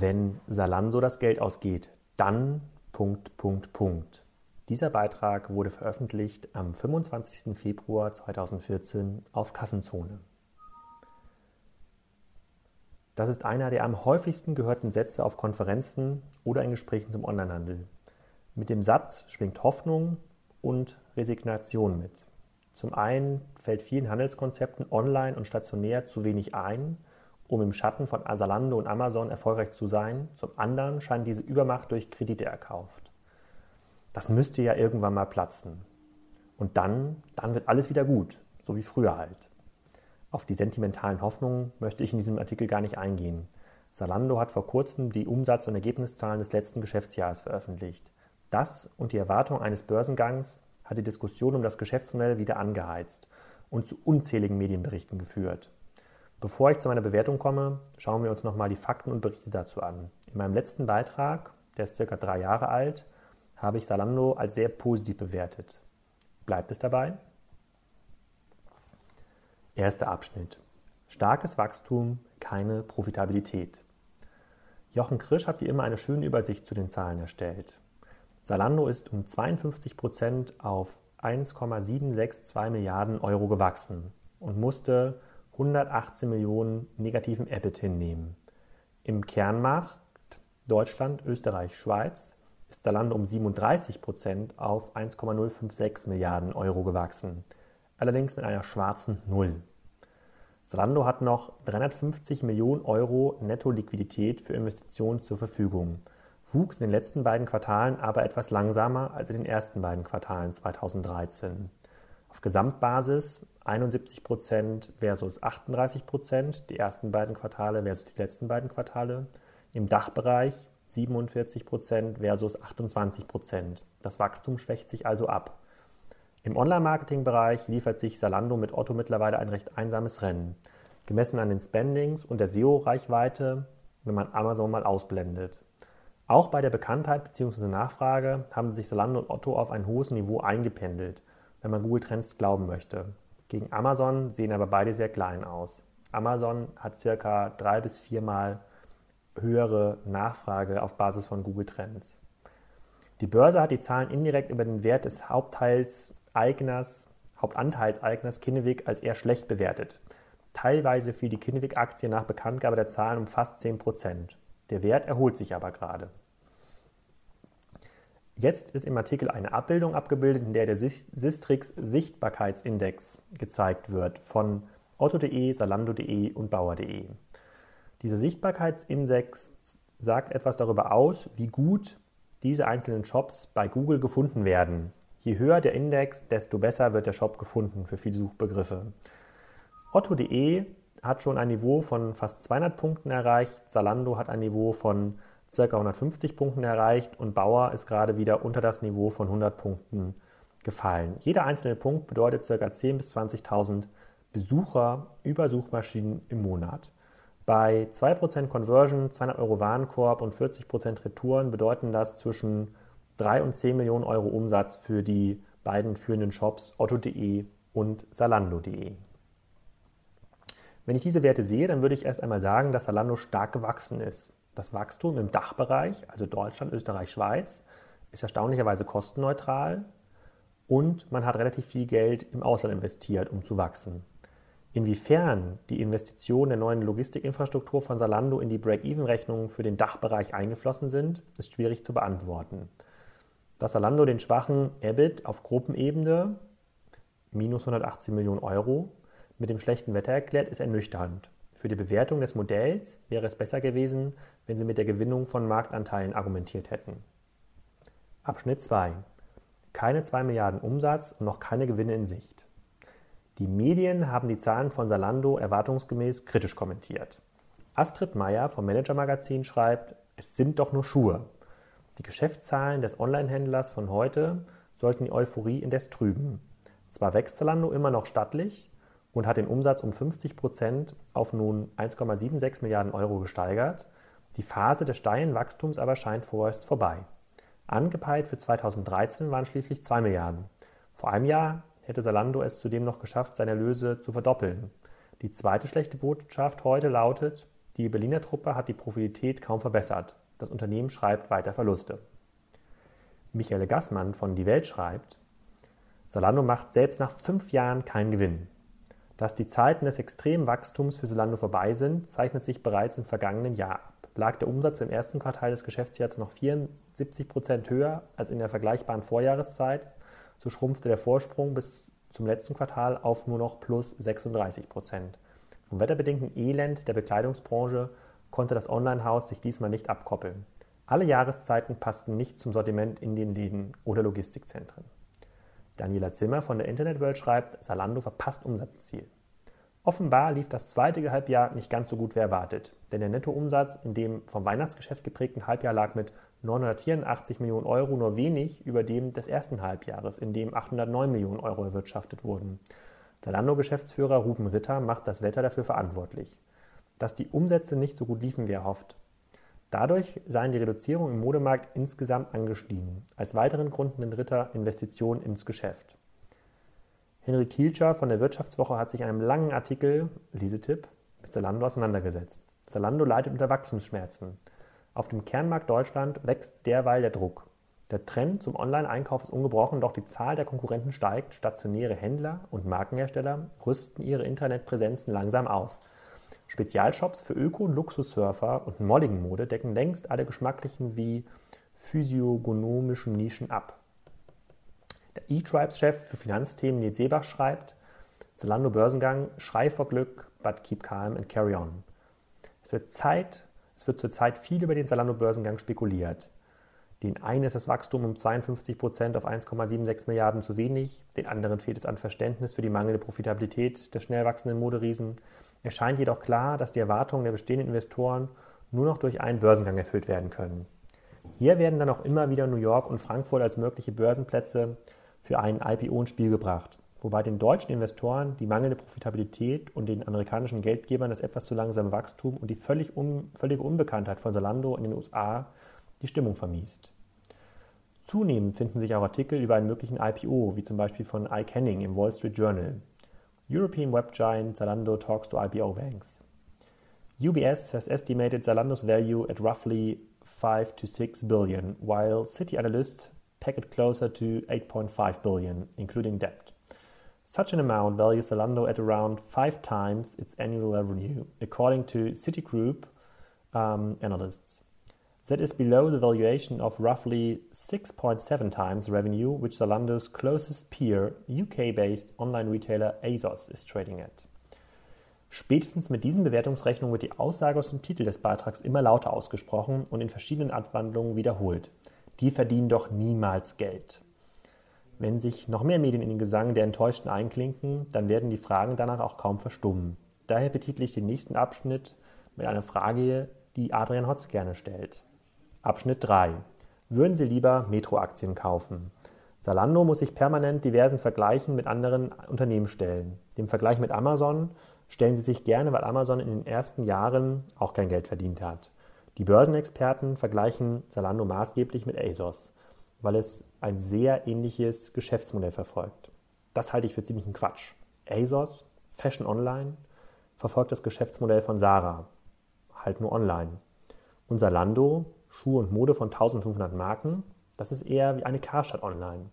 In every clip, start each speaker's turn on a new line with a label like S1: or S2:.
S1: Wenn Zalando das Geld ausgeht, dann... Dieser Beitrag wurde veröffentlicht am 25. Februar 2014 auf Kassenzone. Das ist einer der am häufigsten gehörten Sätze auf Konferenzen oder in Gesprächen zum Onlinehandel. Mit dem Satz schwingt Hoffnung und Resignation mit. Zum einen fällt vielen Handelskonzepten online und stationär zu wenig ein, um im Schatten von Zalando und Amazon erfolgreich zu sein. Zum anderen scheint diese Übermacht durch Kredite erkauft. Das müsste ja irgendwann mal platzen. Und dann wird alles wieder gut, so wie früher halt. Auf die sentimentalen Hoffnungen möchte ich in diesem Artikel gar nicht eingehen. Zalando hat vor kurzem die Umsatz- und Ergebniszahlen des letzten Geschäftsjahres veröffentlicht. Das und die Erwartung eines Börsengangs hat die Diskussion um das Geschäftsmodell wieder angeheizt und zu unzähligen Medienberichten geführt. Bevor ich zu meiner Bewertung komme, schauen wir uns nochmal die Fakten und Berichte dazu an. In meinem letzten Beitrag, der ist circa 3 Jahre alt, habe ich Zalando als sehr positiv bewertet. Bleibt es dabei? Erster Abschnitt. Starkes Wachstum, keine Profitabilität. Jochen Krisch hat wie immer eine schöne Übersicht zu den Zahlen erstellt. Zalando ist um 52% auf 1,762 Milliarden Euro gewachsen und musste 118 Millionen negativen EBIT hinnehmen. Im Kernmarkt Deutschland, Österreich, Schweiz ist Zalando um 37% auf 1,056 Milliarden Euro gewachsen, allerdings mit einer schwarzen Null. Zalando hat noch 350 Millionen Euro Netto-Liquidität für Investitionen zur Verfügung, wuchs in den letzten beiden Quartalen aber etwas langsamer als in den ersten beiden Quartalen 2013. Auf Gesamtbasis 71% versus 38%, die ersten beiden Quartale versus die letzten beiden Quartale. Im Dachbereich 47% versus 28%. Das Wachstum schwächt sich also ab. Im Online-Marketing-Bereich liefert sich Zalando mit Otto mittlerweile ein recht einsames Rennen, gemessen an den Spendings und der SEO-Reichweite, wenn man Amazon mal ausblendet. Auch bei der Bekanntheit bzw. Nachfrage haben sich Zalando und Otto auf ein hohes Niveau eingependelt, wenn man Google Trends glauben möchte. Gegen Amazon sehen aber beide sehr klein aus. Amazon hat ca. 3 bis 4 Mal höhere Nachfrage auf Basis von Google Trends. Die Börse hat die Zahlen indirekt über den Wert des Hauptanteilseigners Kinnevik als eher schlecht bewertet. Teilweise fiel die Kinnevik-Aktie nach Bekanntgabe der Zahlen um fast 10%. Der Wert erholt sich aber gerade. Jetzt ist im Artikel eine Abbildung abgebildet, in der Sistrix Sichtbarkeitsindex gezeigt wird von otto.de, zalando.de und bauer.de. Dieser Sichtbarkeitsindex sagt etwas darüber aus, wie gut diese einzelnen Shops bei Google gefunden werden. Je höher der Index, desto besser wird der Shop gefunden für viele Suchbegriffe. Otto.de hat schon ein Niveau von fast 200 Punkten erreicht, Zalando hat ein Niveau von ca. 150 Punkten erreicht und Bauer ist gerade wieder unter das Niveau von 100 Punkten gefallen. Jeder einzelne Punkt bedeutet ca. 10.000 bis 20.000 Besucher über Suchmaschinen im Monat. Bei 2% Conversion, 200 Euro Warenkorb und 40% Retouren bedeuten das zwischen 3 und 10 Millionen Euro Umsatz für die beiden führenden Shops otto.de und zalando.de. Wenn ich diese Werte sehe, dann würde ich erst einmal sagen, dass Zalando stark gewachsen ist. Das Wachstum im Dachbereich, also Deutschland, Österreich, Schweiz, ist erstaunlicherweise kostenneutral und man hat relativ viel Geld im Ausland investiert, um zu wachsen. Inwiefern die Investitionen der neuen Logistikinfrastruktur von Zalando in die Break-Even-Rechnungen für den Dachbereich eingeflossen sind, ist schwierig zu beantworten. Dass Zalando den schwachen EBIT auf Gruppenebene, minus 118 Millionen Euro, mit dem schlechten Wetter erklärt, ist ernüchternd. Für die Bewertung des Modells wäre es besser gewesen, wenn sie mit der Gewinnung von Marktanteilen argumentiert hätten. Abschnitt 2. Keine 2 Milliarden Umsatz und noch keine Gewinne in Sicht. Die Medien haben die Zahlen von Zalando erwartungsgemäß kritisch kommentiert. Astrid Meyer vom Manager-Magazin schreibt, es sind doch nur Schuhe. Die Geschäftszahlen des Onlinehändlers von heute sollten die Euphorie indes trüben. Zwar wächst Zalando immer noch stattlich und hat den Umsatz um 50% auf nun 1,76 Milliarden Euro gesteigert, die Phase des steilen Wachstums aber scheint vorerst vorbei. Angepeilt für 2013 waren schließlich 2 Milliarden. Vor einem Jahr hätte Zalando es zudem noch geschafft, seine Erlöse zu verdoppeln. Die zweite schlechte Botschaft heute lautet, Die Berliner Truppe hat die Profitabilität kaum verbessert. Das Unternehmen schreibt weiter Verluste. Michael Gassmann von Die Welt schreibt, Zalando macht selbst nach 5 Jahren keinen Gewinn. Dass die Zeiten des extremen Wachstums für Zalando vorbei sind, zeichnet sich bereits im vergangenen Jahr ab. Lag der Umsatz im ersten Quartal des Geschäftsjahres noch 74% höher als in der vergleichbaren Vorjahreszeit, so schrumpfte der Vorsprung bis zum letzten Quartal auf nur noch plus 36%. Vom wetterbedingten Elend der Bekleidungsbranche konnte das Onlinehaus sich diesmal nicht abkoppeln. Alle Jahreszeiten passten nicht zum Sortiment in den Läden oder Logistikzentren. Daniela Zimmer von der Internetworld schreibt, Zalando verpasst Umsatzziel. Offenbar lief das zweite Halbjahr nicht ganz so gut wie erwartet, denn der Nettoumsatz in dem vom Weihnachtsgeschäft geprägten Halbjahr lag mit 984 Millionen Euro nur wenig über dem des ersten Halbjahres, in dem 809 Millionen Euro erwirtschaftet wurden. Zalando-Geschäftsführer Ruben Ritter macht das Wetter dafür verantwortlich, dass die Umsätze nicht so gut liefen wie erhofft. Dadurch seien die Reduzierungen im Modemarkt insgesamt angestiegen. Als weiteren Grund nennt Ritter Investitionen ins Geschäft. Henry Kieltscher von der Wirtschaftswoche hat sich in einem langen Artikel, Lesetipp, mit Zalando auseinandergesetzt. Zalando leidet unter Wachstumsschmerzen. Auf dem Kernmarkt Deutschland wächst derweil der Druck. Der Trend zum Online-Einkauf ist ungebrochen, doch die Zahl der Konkurrenten steigt. Stationäre Händler und Markenhersteller rüsten ihre Internetpräsenzen langsam auf. Spezialshops für Öko- und Luxussurfer und Modding-Mode decken längst alle geschmacklichen wie physiognomischen Nischen ab. Der E-Tribes-Chef für Finanzthemen Nils Seebach schreibt, Zalando Börsengang, Schrei vor Glück, but keep calm and carry on. Es wird zurzeit viel über den Zalando Börsengang spekuliert. Den einen ist das Wachstum um 52% auf 1,76 Milliarden zu wenig, den anderen fehlt es an Verständnis für die mangelnde Profitabilität der schnell wachsenden Moderiesen. Es scheint jedoch klar, dass die Erwartungen der bestehenden Investoren nur noch durch einen Börsengang erfüllt werden können. Hier werden dann auch immer wieder New York und Frankfurt als mögliche Börsenplätze für einen IPO ins Spiel gebracht, wobei den deutschen Investoren die mangelnde Profitabilität und den amerikanischen Geldgebern das etwas zu langsame Wachstum und die völlige Unbekanntheit von Zalando in den USA die Stimmung vermiest. Zunehmend finden sich auch Artikel über einen möglichen IPO, wie zum Beispiel von Ike Henning im Wall Street Journal. European Web Giant Zalando talks to IPO banks. UBS has estimated Zalando's value at roughly 5 to 6 billion, while Citi analysts peg it closer to 8.5 billion, including debt. Such an amount values Zalando at around 5 times its annual revenue, according to Citigroup analysts. That is below the valuation of roughly 6.7 times revenue, which Zalando's closest peer, UK-based online retailer ASOS, is trading at. Spätestens mit diesen Bewertungsrechnungen wird die Aussage aus dem Titel des Beitrags immer lauter ausgesprochen und in verschiedenen Abwandlungen wiederholt. Die verdienen doch niemals Geld. Wenn sich noch mehr Medien in den Gesang der Enttäuschten einklinken, dann werden die Fragen danach auch kaum verstummen. Daher betitle ich den nächsten Abschnitt mit einer Frage, die Adrian Hotz gerne stellt. Abschnitt 3. Würden Sie lieber Metro-Aktien kaufen? Zalando muss sich permanent diversen Vergleichen mit anderen Unternehmen stellen. Dem Vergleich mit Amazon stellen Sie sich gerne, weil Amazon in den ersten Jahren auch kein Geld verdient hat. Die Börsenexperten vergleichen Zalando maßgeblich mit ASOS, weil es ein sehr ähnliches Geschäftsmodell verfolgt. Das halte ich für ziemlichen Quatsch. ASOS, Fashion Online, verfolgt das Geschäftsmodell von Zara, halt nur online. Und Zalando, Schuhe und Mode von 1500 Marken, das ist eher wie eine Karstadt online.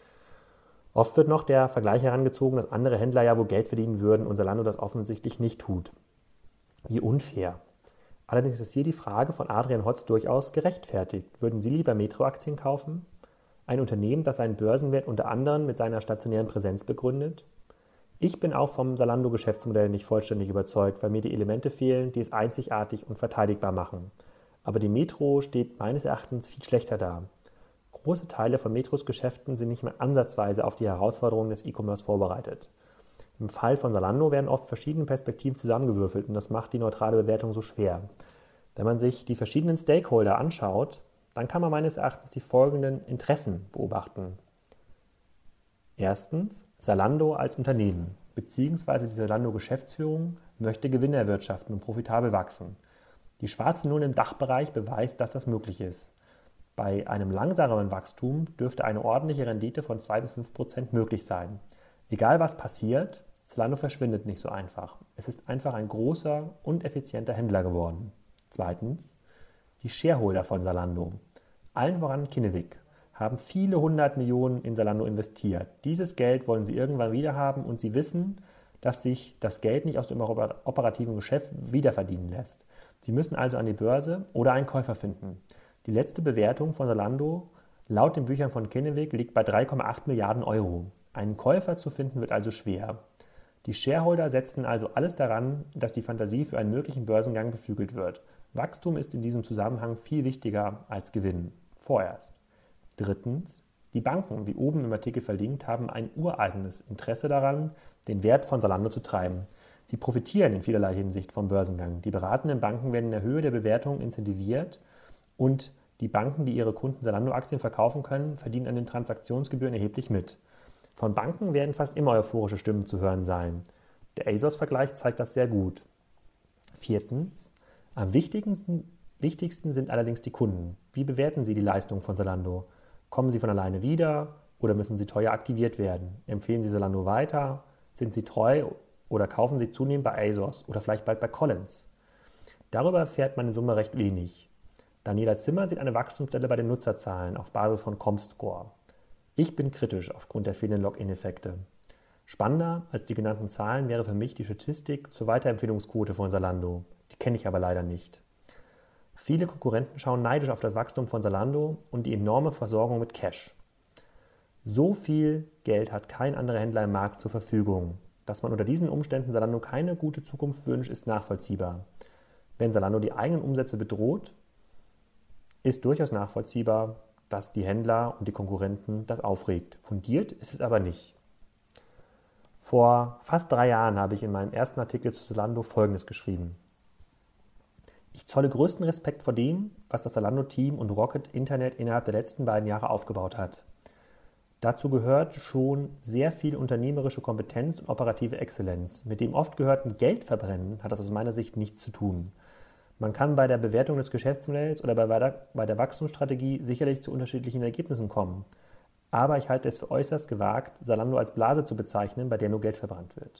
S1: Oft wird noch der Vergleich herangezogen, dass andere Händler ja wohl Geld verdienen würden und Zalando das offensichtlich nicht tut. Wie unfair. Allerdings ist hier die Frage von Adrian Hotz durchaus gerechtfertigt. Würden Sie lieber Metro-Aktien kaufen? Ein Unternehmen, das seinen Börsenwert unter anderem mit seiner stationären Präsenz begründet? Ich bin auch vom Zalando-Geschäftsmodell nicht vollständig überzeugt, weil mir die Elemente fehlen, die es einzigartig und verteidigbar machen. Aber die Metro steht meines Erachtens viel schlechter da. Große Teile von Metros Geschäften sind nicht mehr ansatzweise auf die Herausforderungen des E-Commerce vorbereitet. Im Fall von Zalando werden oft verschiedene Perspektiven zusammengewürfelt und das macht die neutrale Bewertung so schwer. Wenn man sich die verschiedenen Stakeholder anschaut, dann kann man meines Erachtens die folgenden Interessen beobachten. Erstens, Zalando als Unternehmen bzw. die Zalando-Geschäftsführung möchte Gewinne erwirtschaften und profitabel wachsen. Die schwarze Null im Dachbereich beweist, dass das möglich ist. Bei einem langsameren Wachstum dürfte eine ordentliche Rendite von 2-5% möglich sein. Egal was passiert, Zalando verschwindet nicht so einfach. Es ist einfach ein großer und effizienter Händler geworden. Zweitens, die Shareholder von Zalando, allen voran Kinnevik, haben viele 100 Millionen in Zalando investiert. Dieses Geld wollen sie irgendwann wieder haben und sie wissen, dass sich das Geld nicht aus dem operativen Geschäft wiederverdienen lässt. Sie müssen also an die Börse oder einen Käufer finden. Die letzte Bewertung von Zalando laut den Büchern von Kinnevik liegt bei 3,8 Milliarden Euro. Einen Käufer zu finden wird also schwer. Die Shareholder setzen also alles daran, dass die Fantasie für einen möglichen Börsengang beflügelt wird. Wachstum ist in diesem Zusammenhang viel wichtiger als Gewinn. Vorerst. Drittens, die Banken, wie oben im Artikel verlinkt, haben ein ureigenes Interesse daran, den Wert von Zalando zu treiben. Sie profitieren in vielerlei Hinsicht vom Börsengang. Die beratenden Banken werden in der Höhe der Bewertung incentiviert und die Banken, die ihre Kunden Zalando-Aktien verkaufen können, verdienen an den Transaktionsgebühren erheblich mit. Von Banken werden fast immer euphorische Stimmen zu hören sein. Der ASOS-Vergleich zeigt das sehr gut. Viertens, am wichtigsten sind allerdings die Kunden. Wie bewerten Sie die Leistung von Zalando? Kommen sie von alleine wieder oder müssen sie teuer aktiviert werden? Empfehlen Sie Zalando weiter? Sind sie treu oder kaufen sie zunehmend bei ASOS oder vielleicht bald bei Collins? Darüber erfährt man in Summe recht wenig. Daniela Zimmer sieht eine Wachstumsstelle bei den Nutzerzahlen auf Basis von Comscore. Ich bin kritisch aufgrund der fehlenden Login-Effekte. Spannender als die genannten Zahlen wäre für mich die Statistik zur Weiterempfehlungsquote von Zalando. Die kenne ich aber leider nicht. Viele Konkurrenten schauen neidisch auf das Wachstum von Zalando und die enorme Versorgung mit Cash. So viel Geld hat kein anderer Händler im Markt zur Verfügung. Dass man unter diesen Umständen Zalando keine gute Zukunft wünscht, ist nachvollziehbar. Wenn Zalando die eigenen Umsätze bedroht, ist durchaus nachvollziehbar, dass die Händler und die Konkurrenten das aufregt. Fundiert ist es aber nicht. Vor fast 3 Jahren habe ich in meinem ersten Artikel zu Zalando Folgendes geschrieben. Ich zolle größten Respekt vor dem, was das Zalando-Team und Rocket Internet innerhalb der letzten 2 Jahre aufgebaut hat. Dazu gehört schon sehr viel unternehmerische Kompetenz und operative Exzellenz. Mit dem oft gehörten Geldverbrennen hat das aus meiner Sicht nichts zu tun. Man kann bei der Bewertung des Geschäftsmodells oder bei der Wachstumsstrategie sicherlich zu unterschiedlichen Ergebnissen kommen. Aber ich halte es für äußerst gewagt, Zalando als Blase zu bezeichnen, bei der nur Geld verbrannt wird.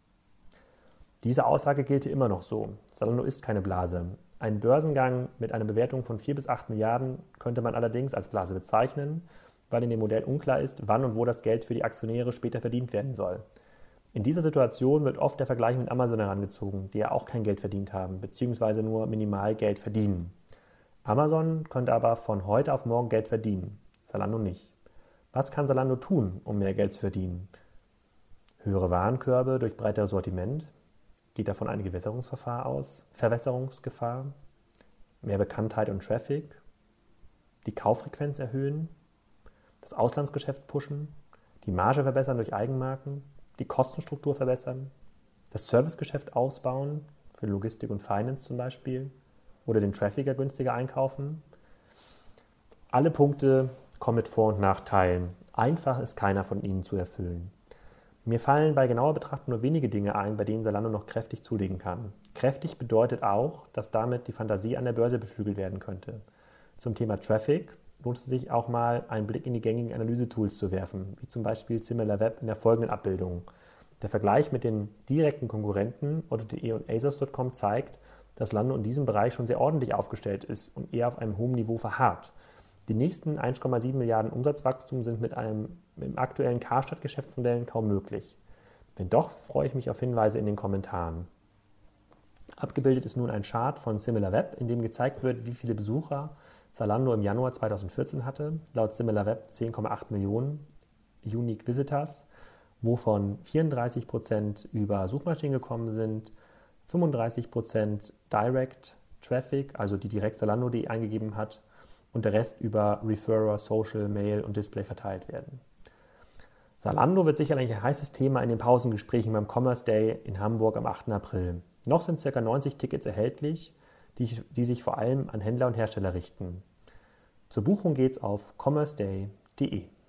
S1: Diese Aussage gilt immer noch so. Zalando ist keine Blase. Ein Börsengang mit einer Bewertung von 4 bis 8 Milliarden könnte man allerdings als Blase bezeichnen, weil in dem Modell unklar ist, wann und wo das Geld für die Aktionäre später verdient werden soll. In dieser Situation wird oft der Vergleich mit Amazon herangezogen, die ja auch kein Geld verdient haben, beziehungsweise nur minimal Geld verdienen. Amazon könnte aber von heute auf morgen Geld verdienen, Zalando nicht. Was kann Zalando tun, um mehr Geld zu verdienen? Höhere Warenkörbe durch breiteres Sortiment? Geht davon eine Verwässerungsgefahr? Mehr Bekanntheit und Traffic? Die Kauffrequenz erhöhen? Das Auslandsgeschäft pushen? Die Marge verbessern durch Eigenmarken? Die Kostenstruktur verbessern, das Servicegeschäft ausbauen, für Logistik und Finance zum Beispiel, oder den Trafficker günstiger einkaufen. Alle Punkte kommen mit Vor- und Nachteilen. Einfach ist keiner von ihnen zu erfüllen. Mir fallen bei genauer Betrachtung nur wenige Dinge ein, bei denen Zalando noch kräftig zulegen kann. Kräftig bedeutet auch, dass damit die Fantasie an der Börse beflügelt werden könnte. Zum Thema Traffic lohnt es sich auch mal, einen Blick in die gängigen Analysetools zu werfen, wie zum Beispiel SimilarWeb in der folgenden Abbildung. Der Vergleich mit den direkten Konkurrenten Otto.de und ASOS.com zeigt, dass Zalando in diesem Bereich schon sehr ordentlich aufgestellt ist und eher auf einem hohen Niveau verharrt. Die nächsten 1,7 Milliarden Umsatzwachstum sind mit im aktuellen Karstadt-Geschäftsmodellen kaum möglich. Wenn doch, freue ich mich auf Hinweise in den Kommentaren. Abgebildet ist nun ein Chart von SimilarWeb, in dem gezeigt wird, wie viele Besucher Zalando im Januar 2014 hatte, laut SimilarWeb 10,8 Millionen Unique Visitors, wovon 34% über Suchmaschinen gekommen sind, 35% Direct Traffic, also die direkt Zalando.de eingegeben hat, und der Rest über Referrer, Social, Mail und Display verteilt werden. Zalando wird sicherlich ein heißes Thema in den Pausengesprächen beim Commerce Day in Hamburg am 8. April. Noch sind ca. 90 Tickets erhältlich, die sich vor allem an Händler und Hersteller richten. Zur Buchung geht's auf commerceday.de.